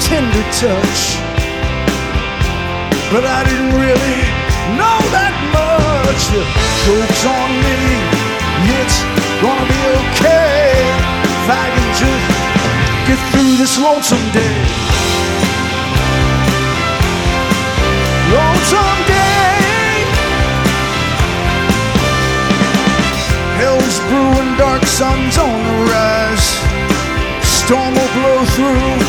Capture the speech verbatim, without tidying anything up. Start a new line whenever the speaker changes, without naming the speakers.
tender touch, but I didn't really know that much. The joke's on me, it's gonna be okay if I can just get through this lonesome day. Lonesome day. Hell's brewing, dark sun's on the rise. Storm will blow through,